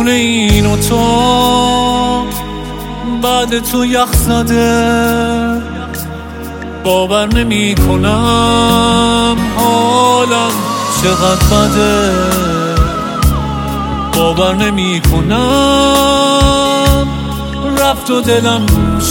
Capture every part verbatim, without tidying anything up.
خونه این اتاق بعد تو یخ زده، باور نمی کنم حالم چقدر بده، باور نمی کنم رفت و دلم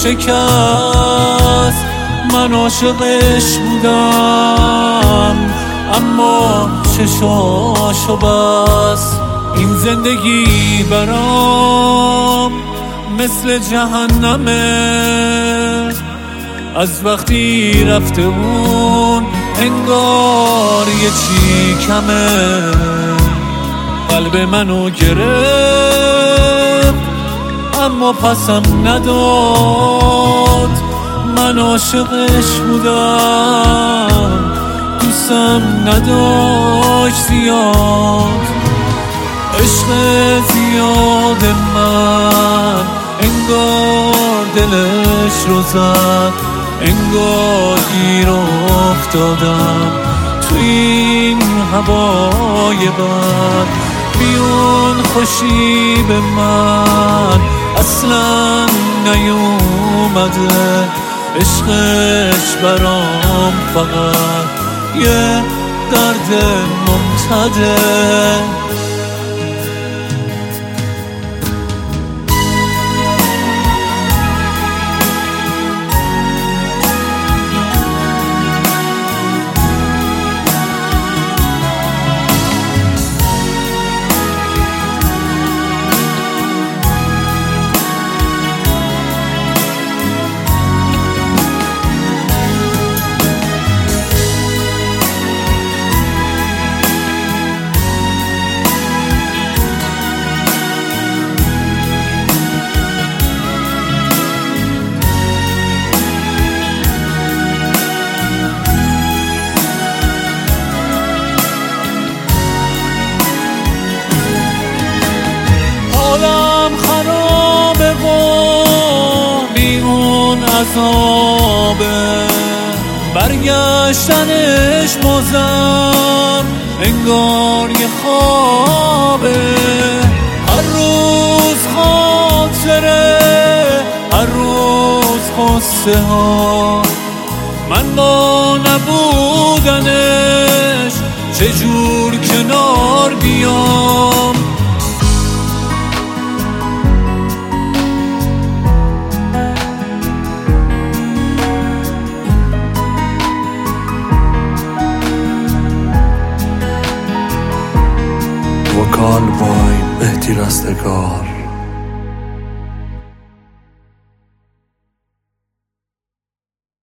شکست. من عاشقش بودم اما چشاشو بس. این زندگی برام مثل جهنمه، از وقتی رفته اون انگار یه چی کمه. قلب منو گرفت اما پسم نداد. من عاشقش بودم دوستم نداشت زیاد. عشق زیاد من انگار دلش رو زد، انگار گیر افتادم تو این هوای بد. بیون خوشی به من اصلا نیومده، عشقش برام فقط یه درد ممتده. حالم خرابه و بی اون عذابه، برگشتنش بازم انگار یه خوابه. هر روز خاطره، هر روز قصه ها، من با نبودنش چجور کنار بیام. وکال بای مهدی رستگار.